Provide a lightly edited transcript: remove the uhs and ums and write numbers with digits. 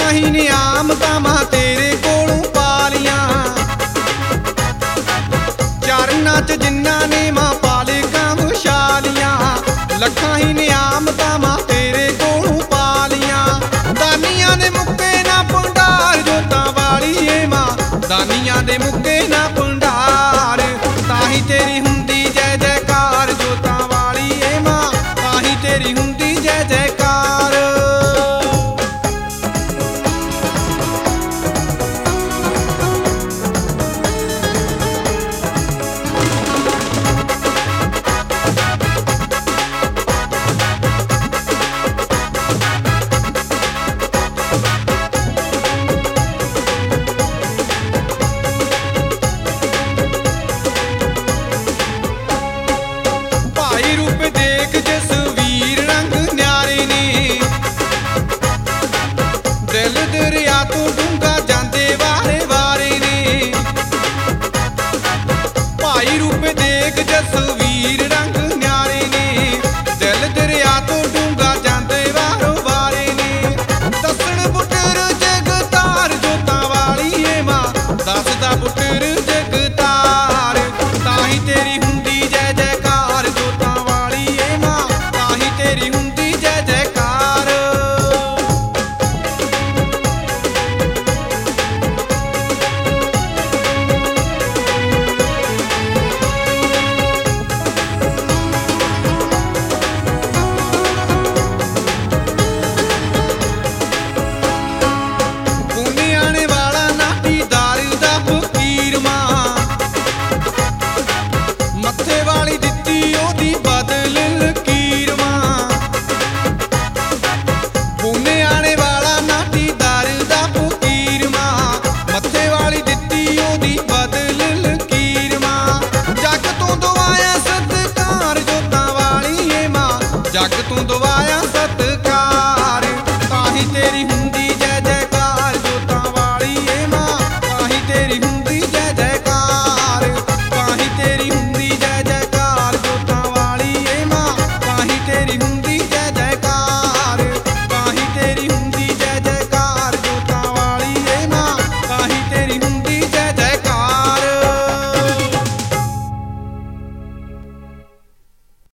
ही नियामतां मां तेरे कोलों पालियां। चरनां च जिन्हां ने मां पाले कामशालियां, लखां ही नियामतां मां तेरे कोलों पालियां। दानियां दे मुक्के ना भंडार जोतां वाली ए मां, दानियां दे मुक्के ना भंडार। ताही तेरी हुंदी जय जयकार जोतां वाली ए मां, ताही तेरी हुंदी जय जयकार। भाई रूप देख जसवीर रंग न्यारे ने, दिल दरिया तो डूंगा जांदे वारे वारे ने। भाई रूप देख जसवीर रंग न्यारे ने, दिल दरिया तो डूंगा जांदे वारो वारे ने। दसण पुत्र जगतार जोतां वाली ए मां, दसदा पुत्र जगतार। ताही तेरी हुंदी जय जयकार जोतां वाली ए मां, ताही तेरी हुंदी जय जयकार। पुणे आने वाला नाटी दार दा फकीर मां, मत्थे वाली दित्ती ओदी बदल लकीर मां। पुणे आने वाला नाटी दार दा फकीर मां, मत्थे वाली दित्ती ओदी बदल लकीर मां। जग तों दवाया सत्कार जोतां वाली ए मां, जग तों दवाया सत्कार।